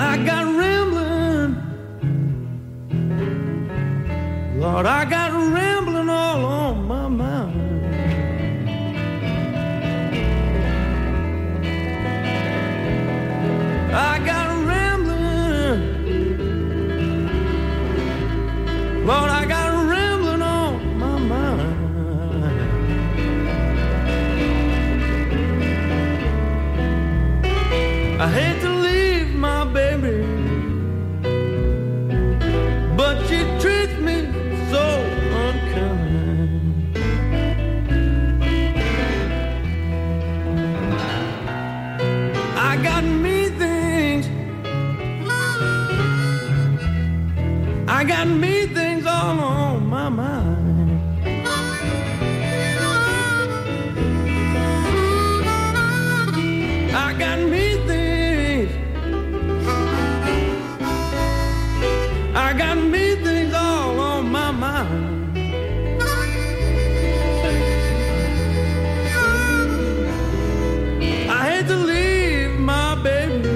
I got rambling, Lord, I got rambling all on my mind. I got rambling, Lord, I got rambling on my mind. I hate to leave my baby, but she treats me so unkind. I got me things, I got me things all on my mind. I got me things, I got me things all on my mind. I hate to leave my baby,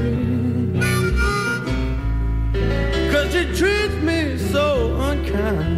'cause she treats me so unkind.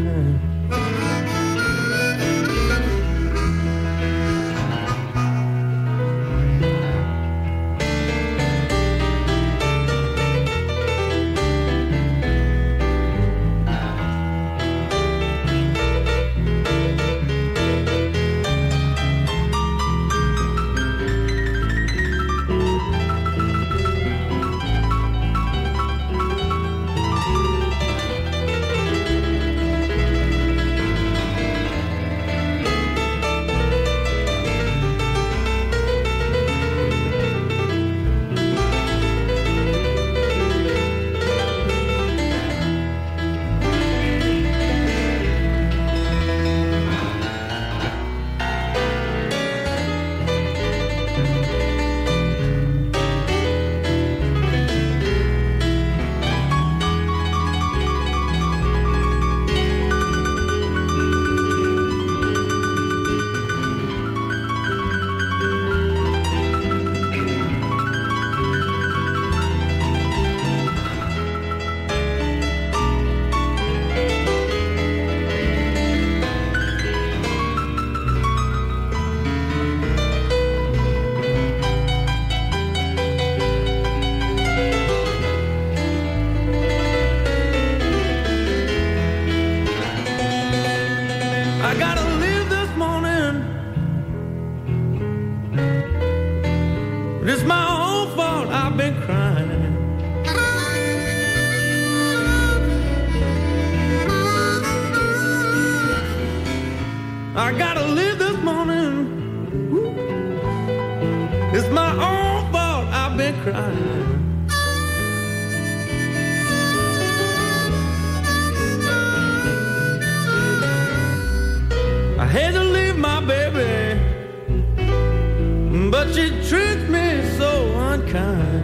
I gotta leave this morning, it's my own fault I've been crying. I gotta leave this morning, it's my own fault I've been crying. I hate to leave my baby, but she treats me so unkind.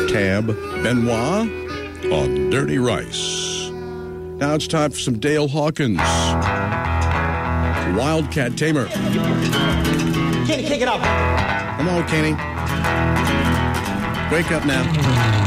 Tab Benoit on Dirty Rice. Now it's time for some Dale Hawkins. Wildcat Tamer. Kenny, kick it up. Come on, Kenny. Wake up now.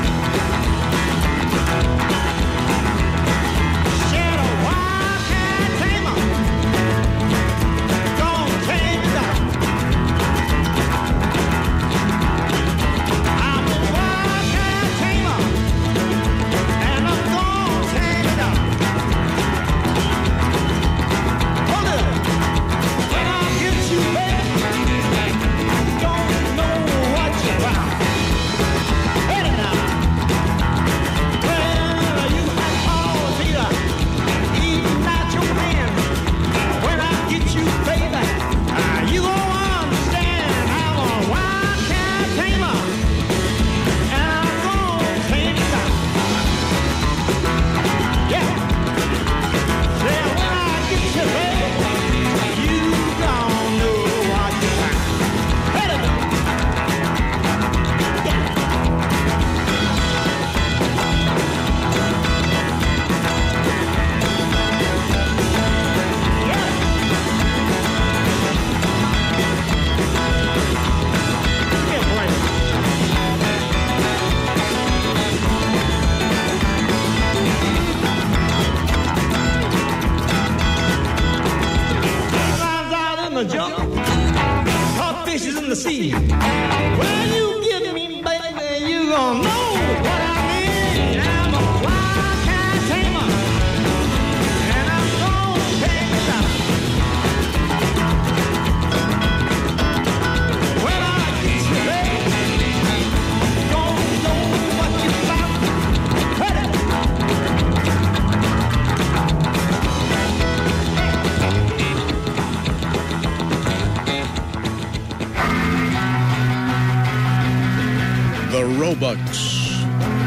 Roebucks.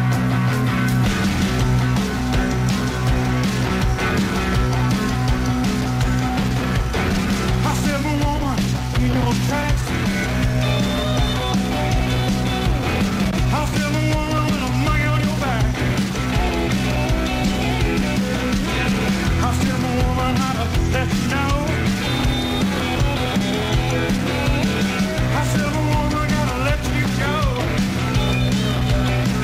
I said, woman, in your taxi. I said, woman, with a monkey on your back. I said, woman, how to let you know. I said, woman, gotta let you go.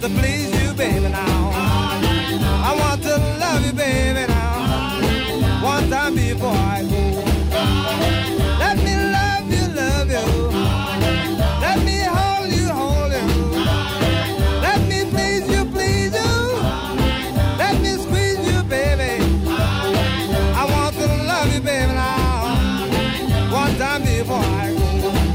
to please you, baby, now. I want to love you, baby, now. One time before I go. Let me love you, love you. Let me hold you, hold you. Let me please you, please you. Let me squeeze you, baby. I want to love you, baby, now. One time before I go.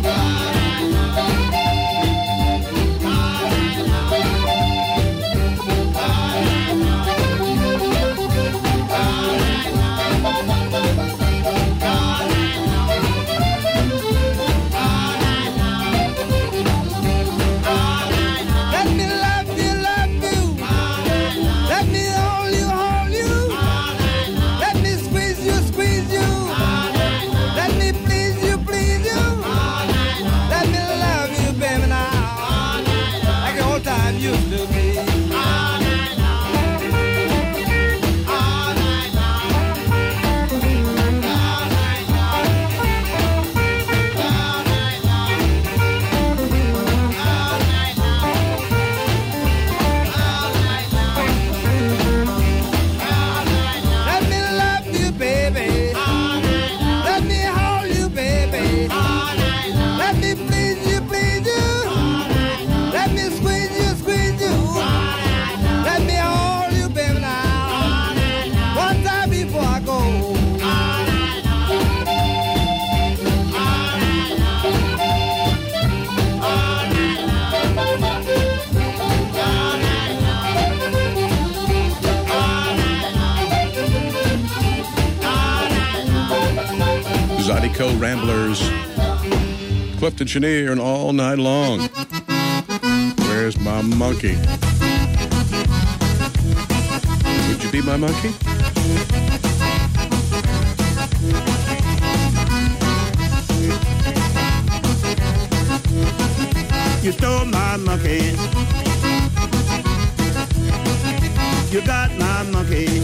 Zydeco Ramblers, Clifton Chenier, and All Night Long. Where's my monkey? Would you be my monkey? You stole my monkey. You got my monkey.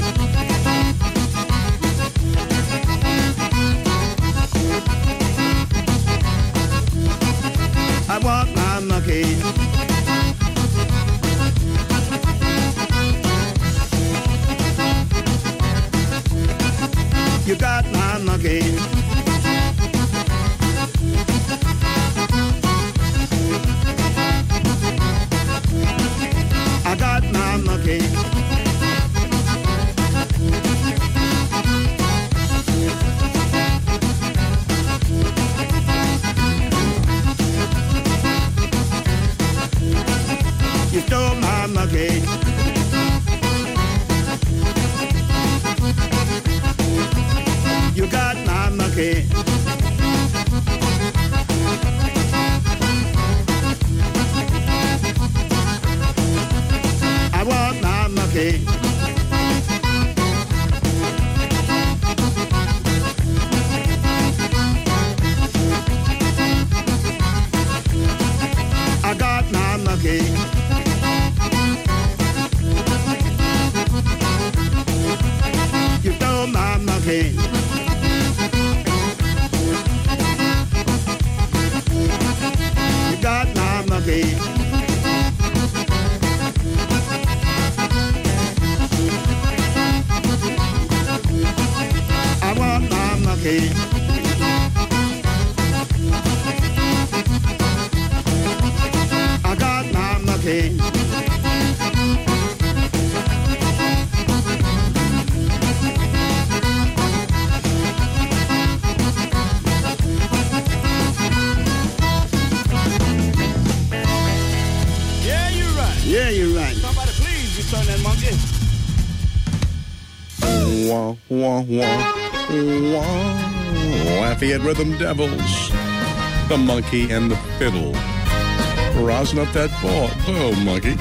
I want my monkey. You got my monkey. I got my monkey. You stole my monkey. You got my monkey. I want my monkey. I got my monkey. You stole my monkey. You got my monkey. I want my monkey. I got my monkey. Yeah, you're right. Somebody please return that monkey. Wah, wah, wah, wah. Lafayette Rhythm Devils. The monkey and the fiddle. Rosin up that ball. Oh, monkey.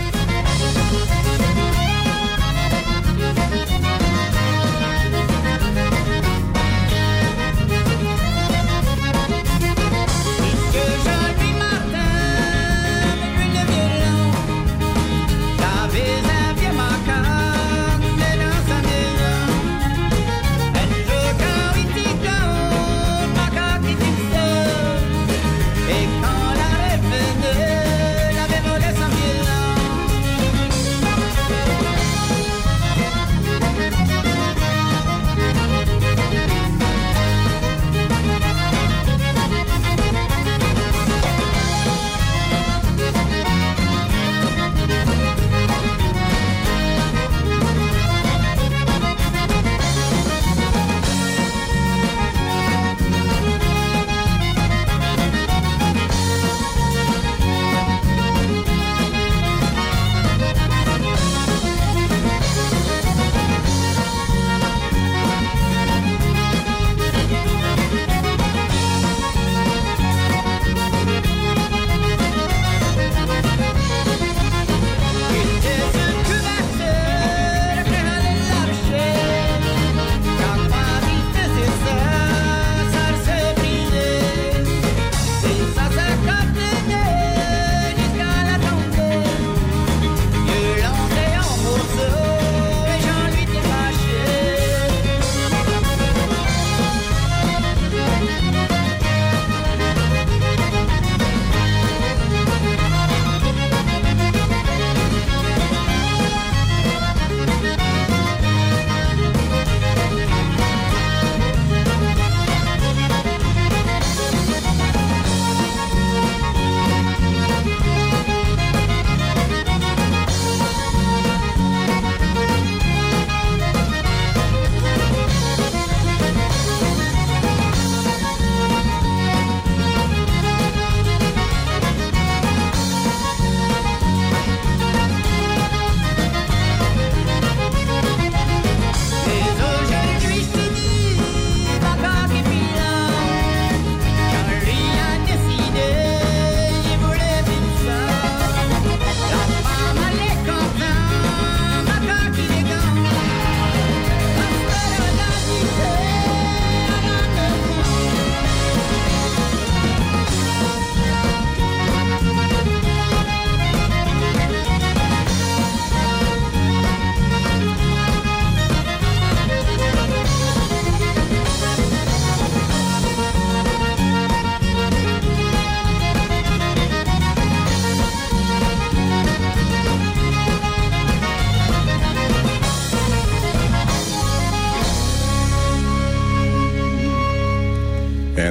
Et quand la rêve venait, la démolait sans violence.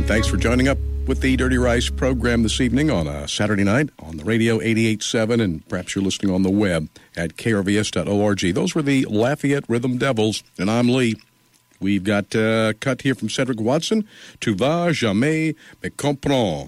And thanks for joining up with the Dirty Rice program this evening on a Saturday night on the radio 88.7, and perhaps you're listening on the web at krvs.org. Those were the Lafayette Rhythm Devils, and I'm Lee. We've got a cut here from Cedric Watson, Tu vas jamais me comprendre.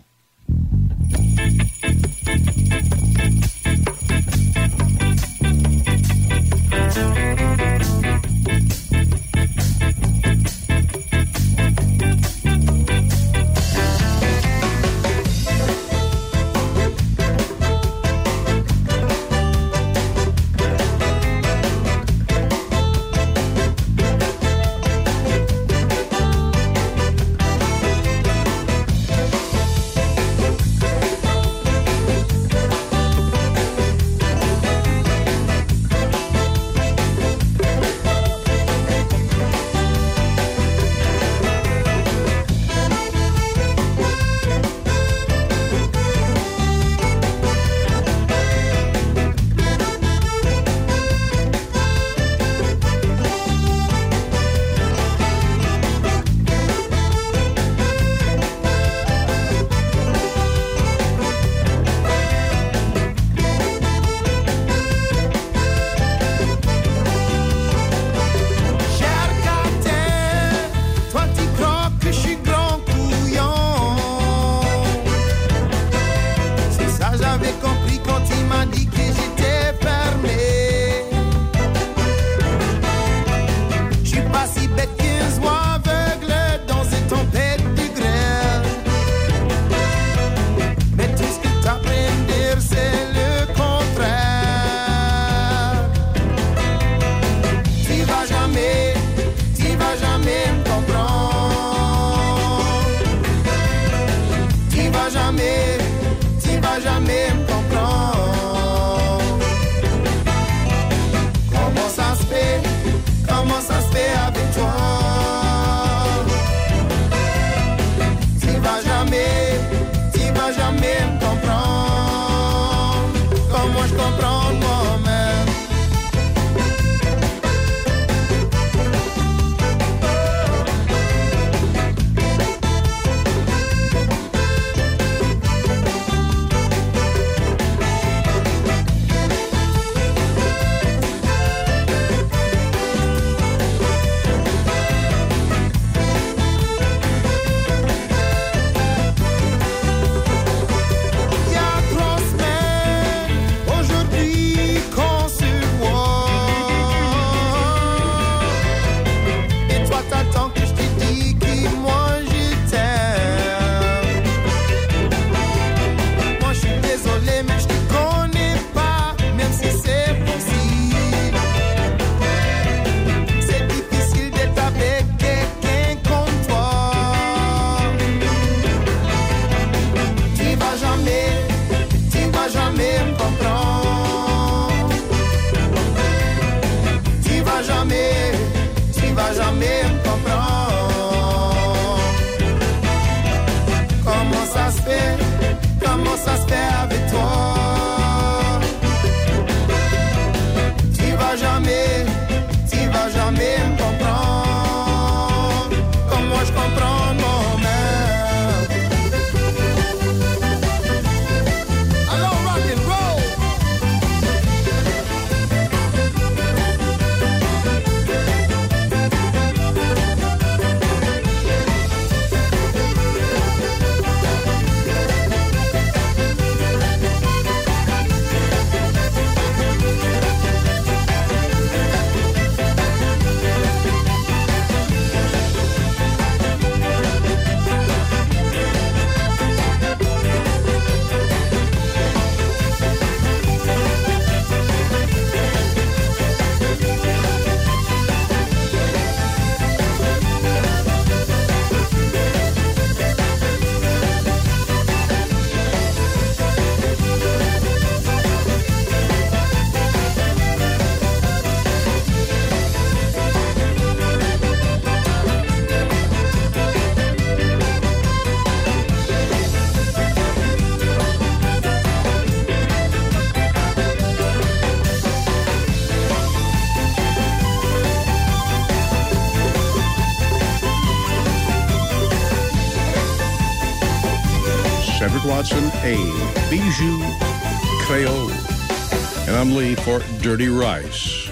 Watson, a Bijou Creole. And I'm Lee for Dirty Rice.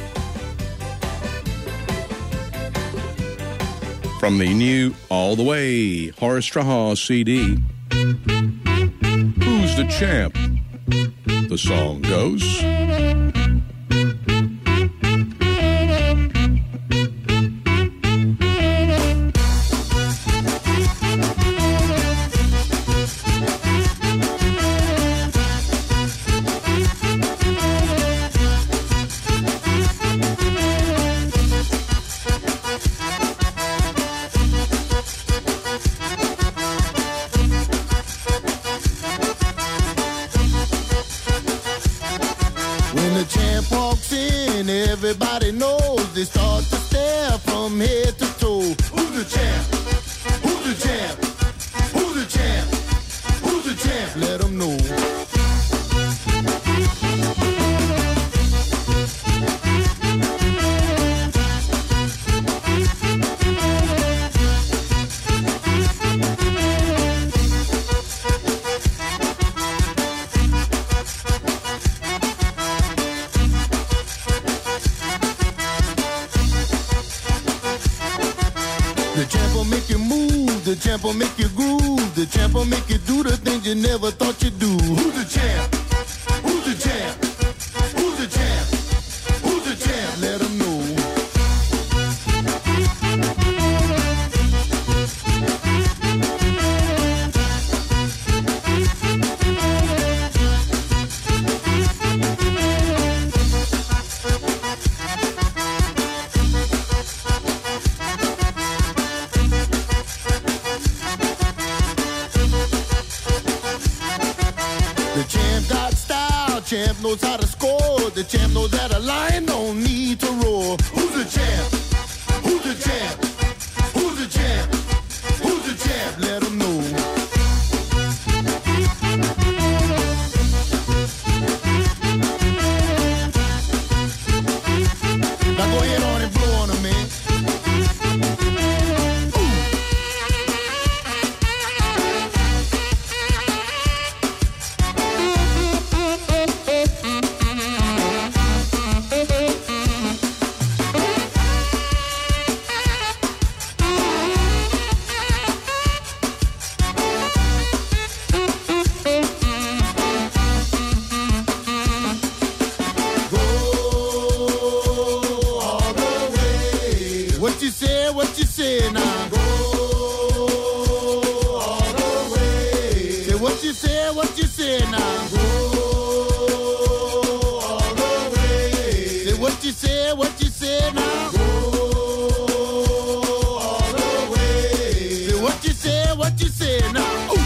From the new All the Way Horace Strahan CD, Who's the Champ? The song goes. Everybody knows they start to stare from head to toe. Who's the champ? Who's the champ? Who's the champ? Who's the champ? Let them know. The champ will make you groove. The champ will make you do the things you never thought you'd do. Who's the champ? Who's the champ? Who's the champ? Who's the champ? Let them know. Champ knows how to score. The champ knows that a lion don't need to roar. Who's the champ? Who's the champ? Who's the champ? Who's the champ? Let them know. Now go ahead on and blow on them, man. What you say now? Go all the way. Say what you say now? Go all the way. Say what you say now? Go all the way. Say what you say now? Ooh.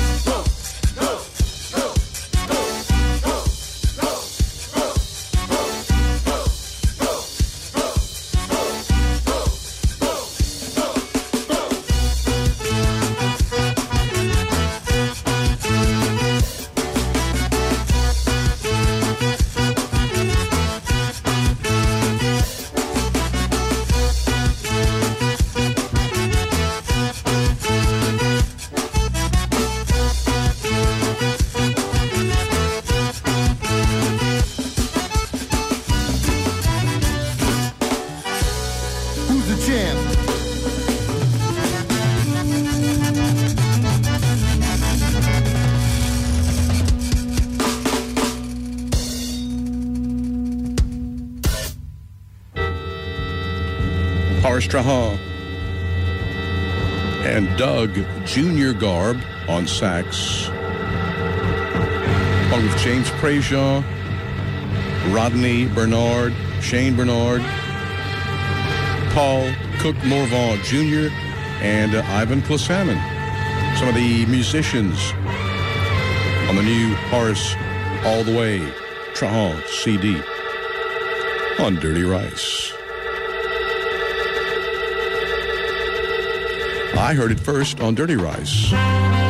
Horace Strahan and Doug Jr. Garb on sax, along with James Prejean, Rodney Bernard, Shane Bernard, Paul Cook Morvan Jr., and Ivan Klasamin. Some of the musicians on the new Horace All the Way Strahan CD on Dirty Rice. I heard it first on Dirty Rice.